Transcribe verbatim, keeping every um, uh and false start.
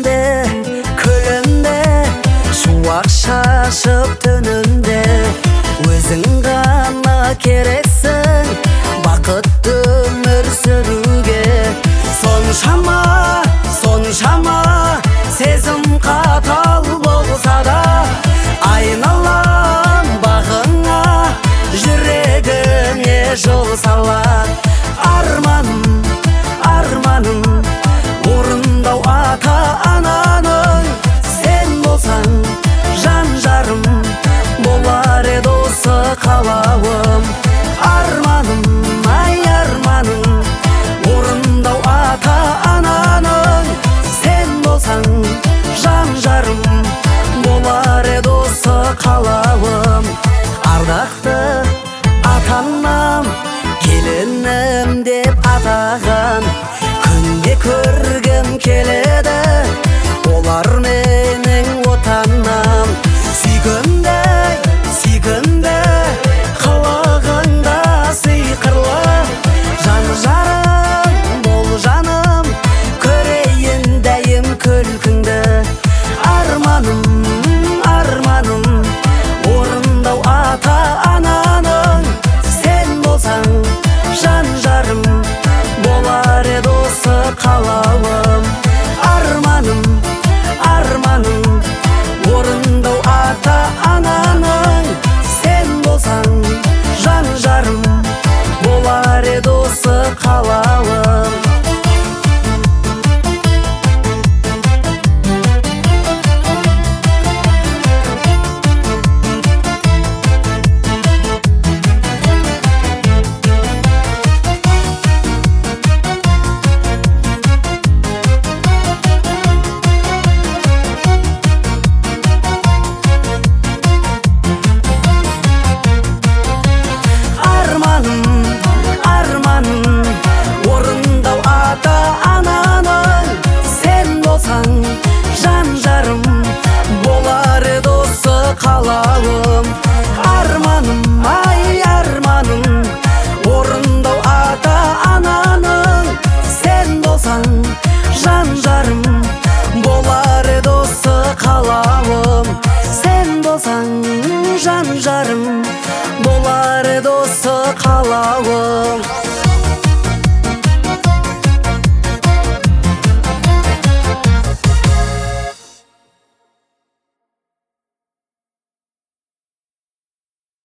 көлімде көлімде шуақ шашып түнімде өзің ғана керексің бақытты өмір сүруге соншама соншама сезім қатал болса да айналам бағыңа жүрегіңе жол салар арманым арманым орындау ата ананың сен болсаң жан жарым болар еді осы қалауым арманым ай арманым орындау ата ананың сен болсаң жан жарым болар еді осы қалауым ардақты ата-анам келінім деп атаған күнде көргім келеді олар менің отанам сүйгенде сүйгенде қылығыңда сиқырлы жан жарым бол жаным көрейін дәйім күлкіңді арманым арманым орындау ата ананың сен болсаң жан жарым болар еді осы қалауым арманым арманым орындау ата ананың сен болсаң жан жарым болар еді осы қалауым жан жарым болар еді осы қалауым